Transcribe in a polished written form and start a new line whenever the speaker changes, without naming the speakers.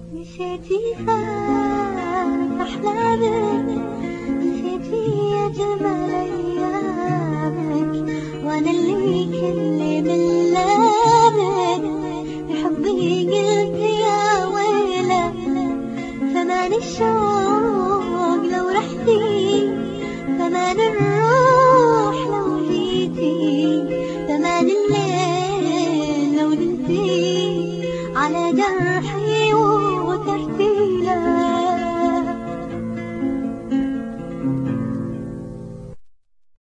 نسيتي فات أحلامك، نسيتي أجمل أيامك، وأنا اللي كل من لامك بحبي قلت يا ويلة. فمان الشوق لو رحتي، فمان الروح لو جيتي، فمان الليل لو نمتي على جرحي.